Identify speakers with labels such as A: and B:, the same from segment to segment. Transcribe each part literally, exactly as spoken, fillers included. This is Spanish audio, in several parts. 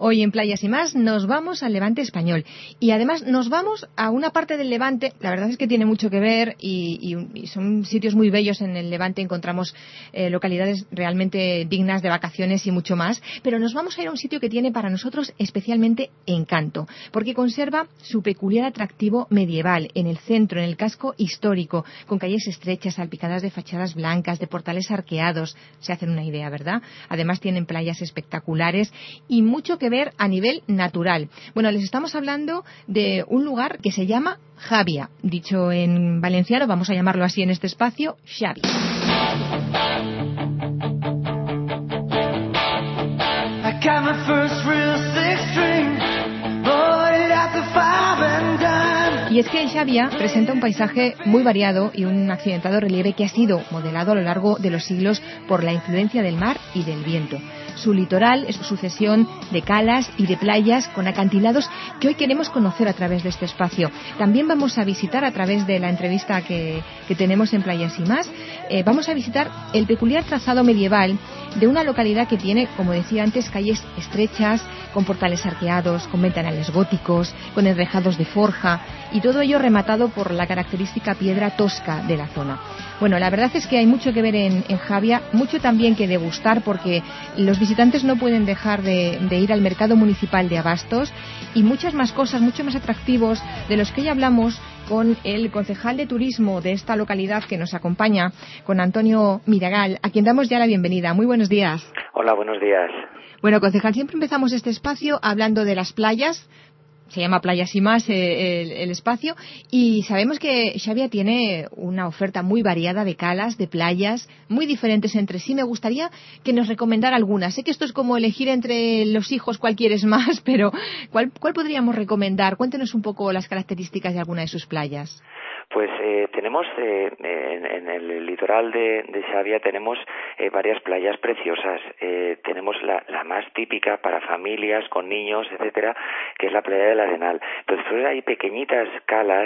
A: Hoy en Playas y Más nos vamos al Levante español y además nos vamos a una parte del Levante, la verdad es que tiene mucho que ver y, y, y son sitios muy bellos en el Levante, encontramos eh, localidades realmente dignas de vacaciones y mucho más, pero nos vamos a ir a un sitio que tiene para nosotros especialmente encanto, porque conserva su peculiar atractivo medieval en el centro, en el casco histórico, con calles estrechas, salpicadas de fachadas blancas, de portales arqueados, se hacen una idea, ¿verdad? Además tienen playas espectaculares y mucho que ver a nivel natural. Bueno, les estamos hablando de un lugar que se llama Xàbia. Dicho en valenciano, vamos a llamarlo así en este espacio, Xàbia. Y es que Xàbia presenta un paisaje muy variado y un accidentado relieve que ha sido modelado a lo largo de los siglos por la influencia del mar y del viento. Su litoral es sucesión de calas y de playas con acantilados que hoy queremos conocer a través de este espacio. También vamos a visitar, a través de la entrevista que, que tenemos en Playas y Más, eh, vamos a visitar el peculiar trazado medieval de una localidad que tiene, como decía antes, calles estrechas, con portales arqueados, con ventanales góticos, con enrejados de forja, y todo ello rematado por la característica piedra tosca de la zona. Bueno, la verdad es que hay mucho que ver en, en Xàbia, mucho también que degustar, porque los visitantes no pueden dejar de, de ir al mercado municipal de abastos y muchas más cosas, mucho más atractivos de los que hoy hablamos con el concejal de turismo de esta localidad que nos acompaña, con Antonio Miragal, a quien damos ya la bienvenida. Muy buenos días.
B: Hola, buenos días.
A: Bueno, concejal, siempre empezamos este espacio hablando de las playas. Se llama Playas y Más eh, el, el espacio, y sabemos que Xàbia tiene una oferta muy variada de calas, de playas, muy diferentes entre sí. Me gustaría que nos recomendara algunas. Sé que esto es como elegir entre los hijos cuál quieres más, pero ¿cuál, cuál podríamos recomendar? Cuéntenos un poco las características de alguna de sus playas.
B: Pues eh, tenemos eh, en, en el litoral de, de Xàbia tenemos eh, varias playas preciosas. Eh, tenemos la, la más típica para familias con niños, etcétera, que es la playa del Arenal. Pero después hay pequeñitas calas,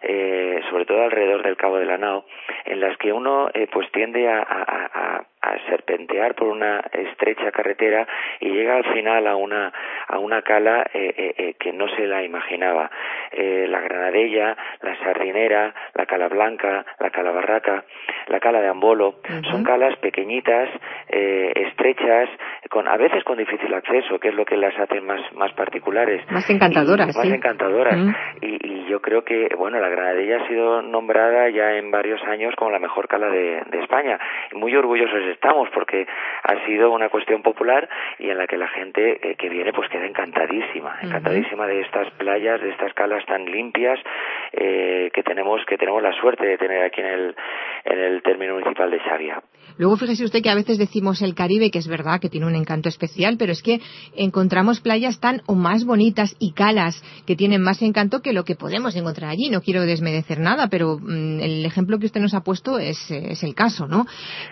B: eh, sobre todo alrededor del Cabo de la Nao, en las que uno eh, pues tiende a, a, a a serpentear por una estrecha carretera y llega al final a una a una cala eh, eh, eh, que no se la imaginaba. Eh, la Granadella, la Sardinera, la Cala Blanca, la Cala Barraca, la Cala de Ambolo, uh-huh. Son calas pequeñitas, eh, estrechas, con a veces con difícil acceso, que es lo que las hace más más particulares.
A: Más encantadoras,
B: y, Más
A: sí.
B: encantadoras.
A: Uh-huh.
B: Y, y yo creo que, bueno, la Granadella ha sido nombrada ya en varios años como la mejor cala de, de España. Y muy orgullosos estamos porque ha sido una cuestión popular y en la que la gente eh, que viene pues queda encantadísima, uh-huh. encantadísima de estas playas, de estas calas tan limpias eh, que tenemos que tenemos la suerte de tener aquí en el en el término municipal de Xàbia.
A: Luego fíjese usted que a veces decimos el Caribe, que es verdad que tiene un encanto especial, pero es que encontramos playas tan o más bonitas y calas que tienen más encanto que lo que podemos encontrar allí. No quiero desmerecer nada, pero mmm, el ejemplo que usted nos ha puesto es, es el caso, ¿no?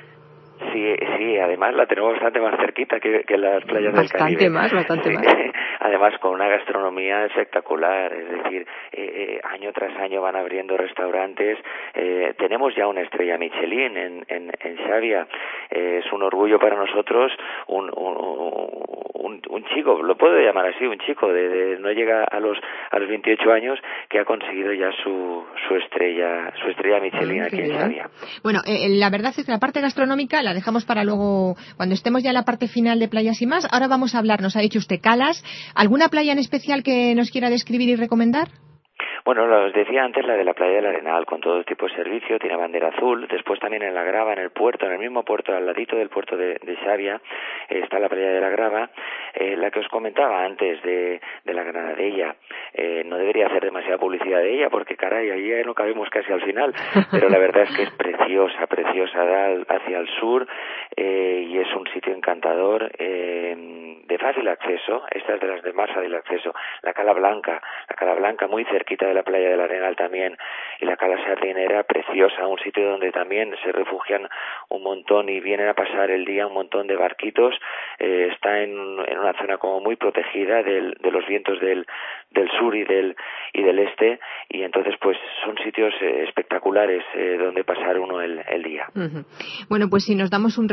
B: Sí, sí, además la tenemos bastante más cerquita que, que las playas
A: bastante
B: del Caribe.
A: Más, bastante
B: sí.
A: más,
B: Además con una gastronomía espectacular, es decir, eh, eh, año tras año van abriendo restaurantes. Eh, tenemos ya una estrella Michelin en, en, en Xàbia. Eh, es un orgullo para nosotros, un, un, un, un chico, lo puedo llamar así, un chico de, de no llega a los a los veintiocho años que ha conseguido ya su su estrella su estrella Michelin ah, aquí en Xàbia.
A: Bueno, eh, la verdad es que la parte gastronómica la dejamos para luego, cuando estemos ya en la parte final de Playas y Más. Ahora vamos a hablar, nos ha dicho usted calas. ¿Alguna playa en especial que nos quiera describir y recomendar?
B: Bueno, os decía antes la de la playa del Arenal, con todo tipo de servicio, tiene bandera azul. Después también en la Grava, en el puerto, en el mismo puerto, al ladito del puerto de, de Xàbia, eh, está la playa de la Grava. Eh, la que os comentaba antes de, de la Granadella, eh, no debería hacer demasiada publicidad de ella, porque caray, ahí no cabemos casi al final, pero la verdad es que es preciosa, preciosa, da hacia el sur, eh, y es un sitio encantador, eh, de fácil acceso. Esta es de las de más fácil acceso. La Cala Blanca, la Cala Blanca muy cerquita de la playa del Arenal también, y la Cala Sardinera preciosa, un sitio donde también se refugian un montón y vienen a pasar el día un montón de barquitos. Eh, está en, en una zona como muy protegida del, de los vientos del, del sur y del y del este, y entonces pues son sitios eh, espectaculares eh, donde pasar uno el, el día.
A: Uh-huh. Bueno, pues si nos damos un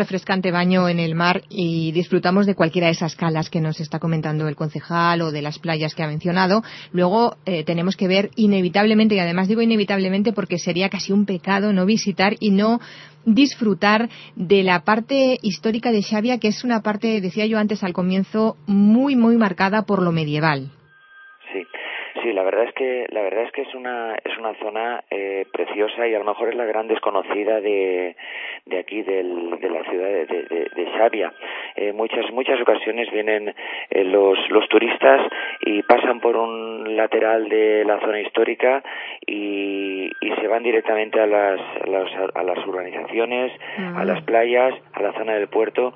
A: refrescante baño en el mar y disfrutamos de cualquiera de esas calas que nos está comentando el concejal o de las playas que ha mencionado, luego eh, tenemos que ver inevitablemente, y además digo inevitablemente porque sería casi un pecado no visitar y no disfrutar de la parte histórica de Xàbia, que es una parte, decía yo antes al comienzo, muy, muy marcada por lo medieval.
B: Sí. Sí, la verdad es que la verdad es que es una es una zona eh, preciosa y a lo mejor es la gran desconocida de de aquí del, de la ciudad de, de, de Xàbia. Eh, muchas muchas ocasiones vienen eh, los los turistas y pasan por un lateral de la zona histórica y, y se van directamente a las a las, a las urbanizaciones, uh-huh. a las playas, a la zona del puerto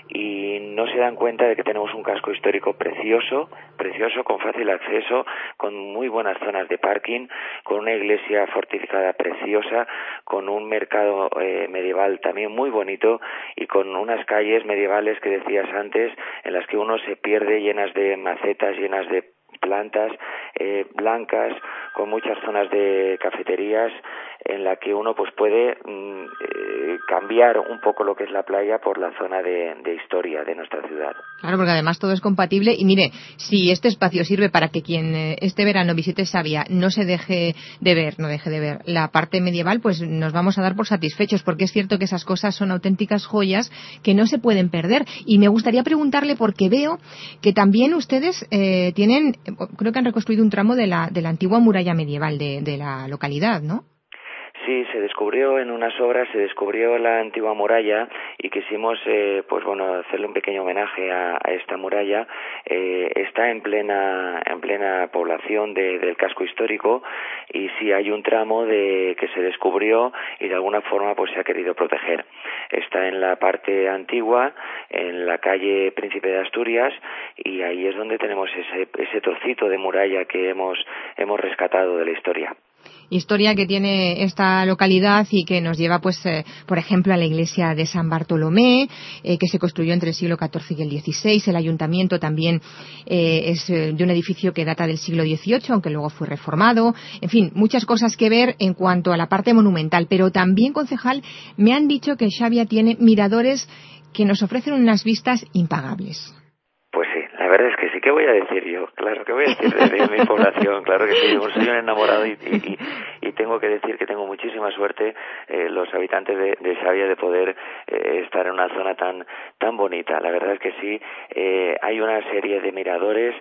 B: y no se dan cuenta de que tenemos un casco histórico precioso, precioso con fácil acceso, con muy buenas zonas de parking, con una iglesia fortificada preciosa, con un mercado eh, medieval también muy bonito y con unas calles medievales que decías antes en las que uno se pierde llenas de macetas, llenas de plantas eh, blancas, con muchas zonas de cafeterías en la que uno pues puede mm, eh, cambiar un poco lo que es la playa por la zona de, de historia de nuestra ciudad.
A: Claro, porque además todo es compatible y mire, si este espacio sirve para que quien eh, este verano visite Xàbia no se deje de ver, no deje de ver la parte medieval, pues nos vamos a dar por satisfechos, porque es cierto que esas cosas son auténticas joyas que no se pueden perder. Y me gustaría preguntarle, porque veo que también ustedes eh, tienen, creo que han reconstruido un tramo de la, de la antigua muralla medieval de, de la localidad, ¿no?
B: Sí, se descubrió en unas obras, se descubrió la antigua muralla y quisimos, eh, pues bueno, hacerle un pequeño homenaje a, a esta muralla. Eh, está en plena, en plena población de, del casco histórico y sí hay un tramo de que se descubrió y de alguna forma pues se ha querido proteger. Está en la parte antigua, en la calle Príncipe de Asturias y ahí es donde tenemos ese, ese trocito de muralla que hemos, hemos rescatado de la historia.
A: Historia que tiene esta localidad y que nos lleva, pues, eh, por ejemplo, a la iglesia de San Bartolomé, eh, que se construyó entre el siglo catorce y el dieciséis. El ayuntamiento también eh, es eh, de un edificio que data del siglo dieciocho, aunque luego fue reformado. En fin, muchas cosas que ver en cuanto a la parte monumental. Pero también, concejal, me han dicho que Xàbia tiene miradores que nos ofrecen unas vistas impagables.
B: Pues sí, la verdad es que sí. ¿Qué voy a decir yo? Claro, ¿qué voy a decir de, de mi población? Claro que sí, soy un enamorado y, y, y tengo que decir que tengo muchísima suerte eh, los habitantes de, de Xàbia de poder eh, estar en una zona tan tan bonita. La verdad es que sí, eh, hay una serie de miradores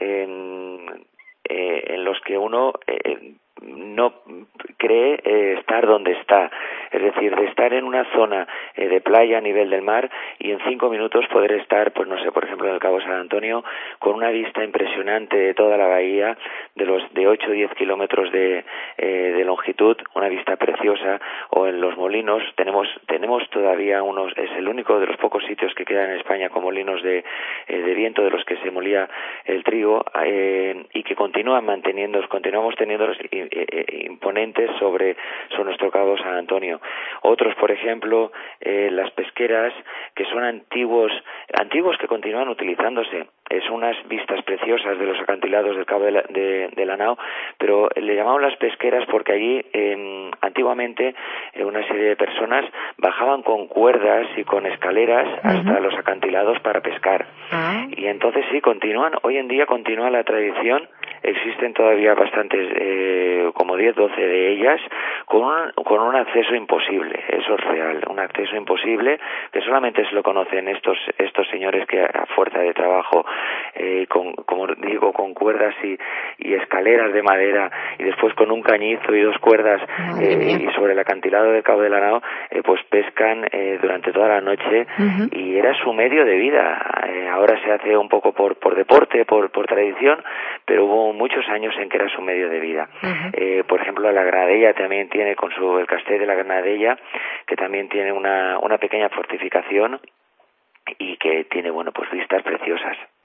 B: en, eh, en los que uno eh, no cree eh, estar donde está, es decir, de estar en una zona eh, de playa a nivel del mar y en cinco minutos poder estar, pues no sé, por ejemplo en el Cabo San Antonio con una vista impresionante de toda la bahía, de los de ocho o diez kilómetros de, eh, de longitud, una vista preciosa, o en Los Molinos tenemos tenemos todavía unos, es el único de los pocos sitios que quedan en España con molinos de, eh, de viento de los que se molía el trigo eh, y que continúan manteniendo, continuamos teniendo los imponentes sobre, sobre nuestro Cabo San Antonio. Otros, por ejemplo, eh, las pesqueras, que son antiguos, antiguos que continúan utilizándose. Es unas vistas preciosas de los acantilados del Cabo de la, de, de la Nao, pero le llamamos las pesqueras porque allí eh, antiguamente eh, una serie de personas bajaban con cuerdas y con escaleras uh-huh. hasta los acantilados para pescar. Uh-huh. Y entonces sí, continúan, hoy en día continúa la tradición. Existen todavía bastantes, eh, como diez, doce de ellas, con un, con un acceso imposible, eso es real, un acceso imposible que solamente se lo conocen estos estos señores que a fuerza de trabajo, eh, con, como digo, con cuerdas y, y escaleras de madera y después con un cañizo y dos cuerdas eh, y sobre el acantilado del Cabo de la Nao, eh, pues pescan eh, durante toda la noche uh-huh. y era su medio de vida. Eh, ahora se hace un poco por, por deporte, por, por tradición, pero hubo muchos años en que era su medio de vida. Uh-huh. Eh, por ejemplo, la Granadella también tiene, con su el castell de la Granadella, que también tiene una, una pequeña fortificación y que tiene, bueno, pues vistas preciosas.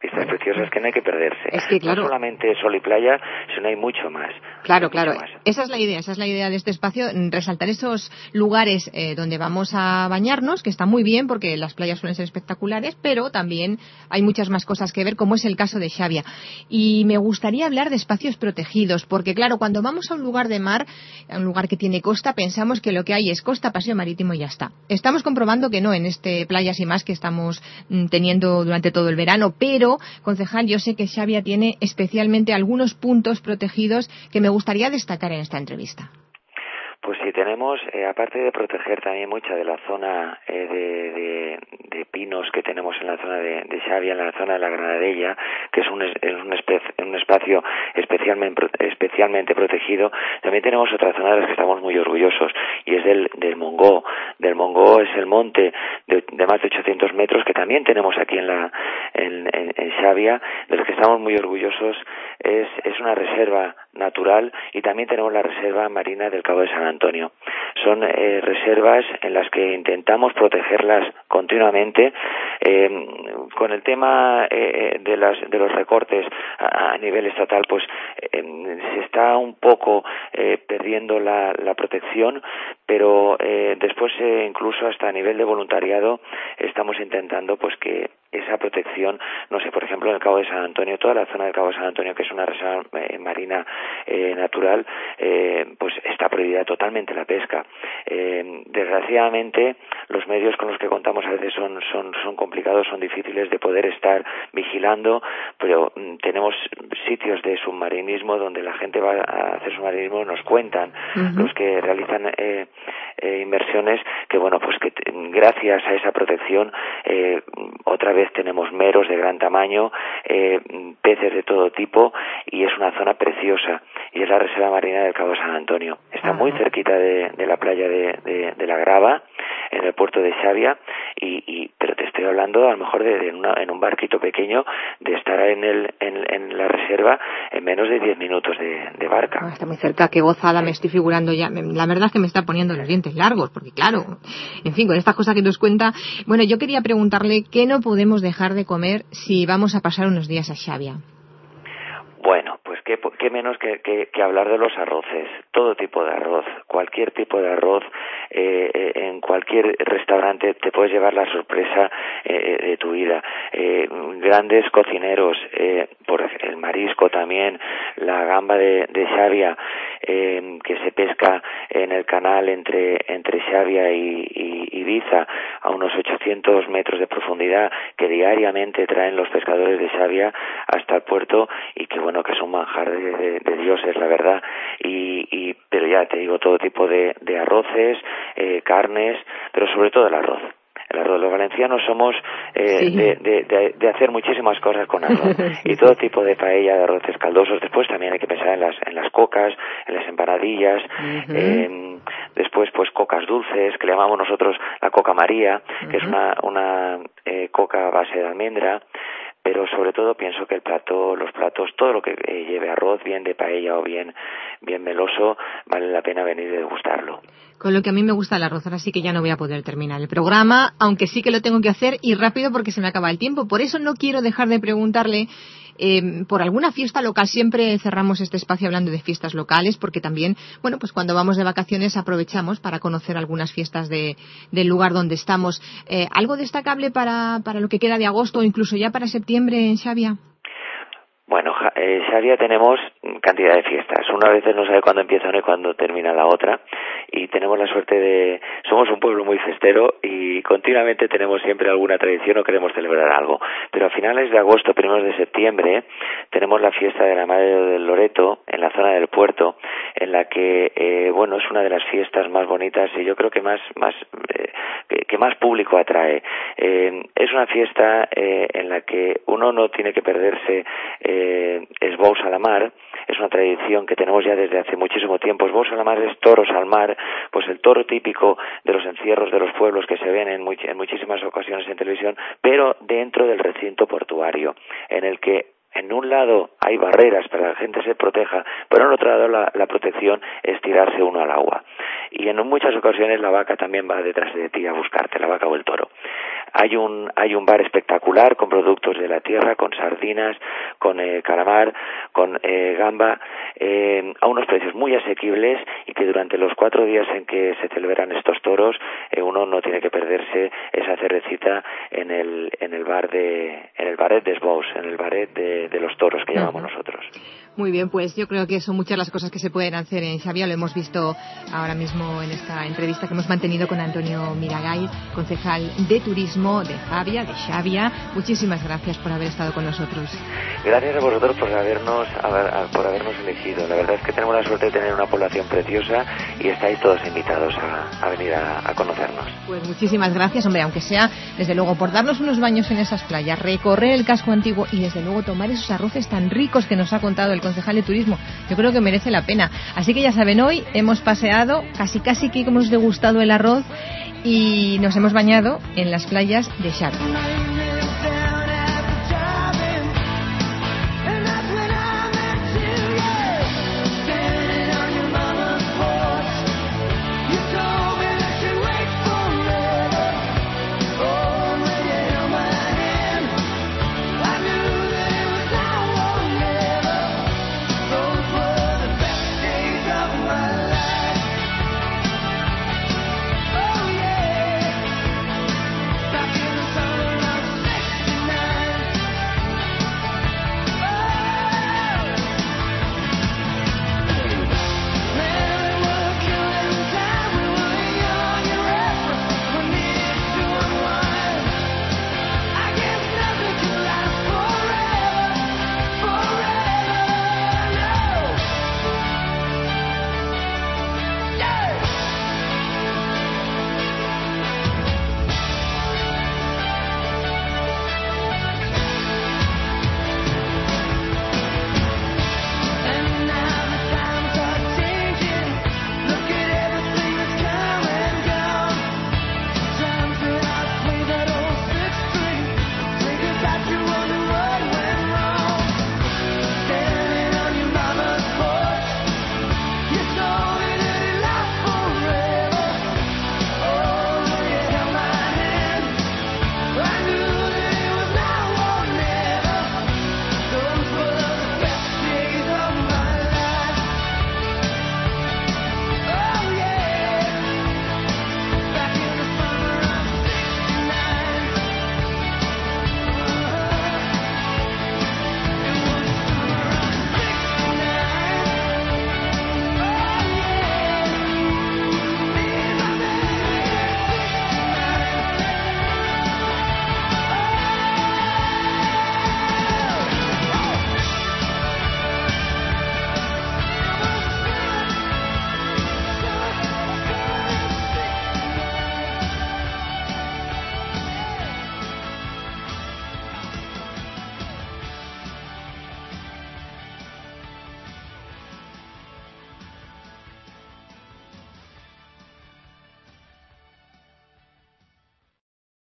B: Vistas preciosas que no hay que perderse.
A: Es que, claro,
B: no solamente sol y playa, sino hay mucho más.
A: Claro, claro. Más. Esa es la idea, esa es la idea de este espacio, resaltar esos lugares eh, donde vamos a bañarnos, que está muy bien porque las playas suelen ser espectaculares, pero también hay muchas más cosas que ver, como es el caso de Xavia. Y me gustaría hablar de espacios protegidos, porque claro, cuando vamos a un lugar de mar, a un lugar que tiene costa, pensamos que lo que hay es costa, paseo marítimo y ya está. Estamos comprobando que no en este Playas y Más que estamos mm, teniendo durante todo el verano, pero concejal, yo sé que Xavia tiene especialmente algunos puntos protegidos que me gustaría destacar en esta entrevista.
B: Pues sí, tenemos, eh, aparte de proteger también mucha de la zona eh, de, de, de pinos que tenemos en la zona de, de Xavia, en la zona de la Granadella, que es un, es un, espe, un espacio especialmente, especialmente protegido, también tenemos otra zona de la que estamos muy orgullosos, y es del, del Mongó. Del Mongó es el monte de, de más de ochocientos metros que también tenemos aquí en la en, en, en Xavia, de los que estamos muy orgullosos. Es, es una reserva natural, y también tenemos la reserva marina del Cabo de San Antonio. Son eh, reservas en las que intentamos protegerlas continuamente. Eh, con el tema eh, de, las, de los recortes a, a nivel estatal, pues eh, se está un poco eh, perdiendo la, la protección, pero eh, después eh, incluso hasta a nivel de voluntariado estamos intentando pues que esa protección, no sé, por ejemplo en el Cabo de San Antonio, toda la zona del Cabo de San Antonio, que es una reserva eh, marina eh, natural, eh, pues está prohibida totalmente la pesca. Eh, desgraciadamente los medios con los que contamos a veces son, son, son complicados, son difíciles de poder estar vigilando, pero mm, tenemos sitios de submarinismo donde la gente va a hacer submarinismo, nos cuentan uh-huh. los que realizan eh, eh, inversiones, que bueno, pues que t- gracias a esa protección eh, otra vez tenemos meros de gran tamaño, eh, peces de todo tipo, y es una zona preciosa, y es la reserva marina del Cabo de San Antonio. Está uh-huh. muy cerquita de, de la playa de, de, de la Grava, en el puerto de Xavia, y, y pero te estoy hablando a lo mejor de, de una, en un barquito pequeño, de estar en el en, en la reserva en menos de diez minutos de, de barca.
A: Oh, está muy cerca, qué gozada, me estoy figurando ya. La verdad es que me está poniendo los dientes largos, porque claro, en fin, con estas cosas que nos cuenta. Bueno, yo quería preguntarle qué no podemos dejar de comer si vamos a pasar unos días a Xavia.
B: Bueno, pues qué, qué menos que, que, que hablar de los arroces, todo tipo de arroz, cualquier tipo de arroz, eh, eh, en cualquier restaurante te puedes llevar la sorpresa eh, de tu vida. Eh, grandes cocineros, eh, por el marisco también, la gamba de, de Xavia, eh, que se pesca en el canal entre entre Xavia y, y Ibiza a unos ochocientos metros de profundidad, que diariamente traen los pescadores de Xavia hasta el puerto, y que bueno, que es un manjar de, de, de dioses, la verdad. Y, y pero ya te digo, todo tipo de, de arroces, eh, carnes, pero sobre todo el arroz. El arroz, los valencianos somos eh, sí. de, de, de, de hacer muchísimas cosas con arroz, sí, y todo sí. tipo de paella, de arroces caldosos. Después también hay que pensar en las en las cocas, en las empanadillas, uh-huh. eh, después pues cocas dulces, que le llamamos nosotros la coca María, uh-huh. que es una una eh, coca a base de almendra. Pero sobre todo pienso que el plato, los platos, todo lo que eh, lleve arroz, bien de paella o bien bien meloso, vale la pena venir y degustarlo.
A: Con lo que a mí me gusta el arroz, ahora sí que ya no voy a poder terminar el programa, aunque sí que lo tengo que hacer y rápido porque se me acaba el tiempo. Por eso no quiero dejar de preguntarle eh, por alguna fiesta local. Siempre cerramos este espacio hablando de fiestas locales, porque también, bueno, pues cuando vamos de vacaciones aprovechamos para conocer algunas fiestas de, del lugar donde estamos. Eh, ¿Algo destacable para, para lo que queda de agosto o incluso ya para septiembre en Xavia?
B: Bueno, en Xavia tenemos cantidad de fiestas. Una vez no sabe cuándo empieza una y cuándo termina la otra, y tenemos la suerte de... Somos un pueblo muy festero y continuamente tenemos siempre alguna tradición o queremos celebrar algo. Pero a finales de agosto, primeros de septiembre, tenemos la fiesta de la Madre del Loreto en la zona del puerto, en la que, eh, bueno, es una de las fiestas más bonitas y yo creo que más, más eh, que, que más público atrae. Eh, es una fiesta eh, en la que uno no tiene que perderse eh, esbous a la mar. Es una tradición que tenemos ya desde hace muchísimo tiempo. Esbous a la mar es toros al mar, pues el toro típico de los encierros de los pueblos que se ven en, much- en muchísimas ocasiones en televisión, pero dentro del recinto portuario, en el que en un lado hay barreras para que la gente se proteja, pero en otro lado la, la protección es tirarse uno al agua. Y en muchas ocasiones la vaca también va detrás de ti a buscarte, la vaca o el toro. Hay un hay un bar espectacular con productos de la tierra, con sardinas, con eh, calamar, con eh, gamba, eh, a unos precios muy asequibles, y que durante los cuatro días en que se celebran estos toros eh, uno no tiene que perderse esa cervecita en el en el bar de en el baret de Esbós, en el baret de, de los toros que llamamos nosotros.
A: Muy bien, pues yo creo que son muchas las cosas que se pueden hacer en Xavia. Lo hemos visto ahora mismo en esta entrevista que hemos mantenido con Antonio Miragay, concejal de turismo de Xavia, de Xavia. Muchísimas gracias por haber estado con nosotros.
B: Gracias a vosotros por habernos por habernos elegido. La verdad es que tenemos la suerte de tener una población preciosa y estáis todos invitados a, a venir a, a conocernos.
A: Pues muchísimas gracias, hombre, aunque sea desde luego por darnos unos baños en esas playas, recorrer el casco antiguo y desde luego tomar esos arroces tan ricos que nos ha contado el concejal de turismo. Yo creo que merece la pena. Así que ya saben, hoy hemos paseado, casi casi que hemos degustado el arroz y nos hemos bañado en las playas de Xavia.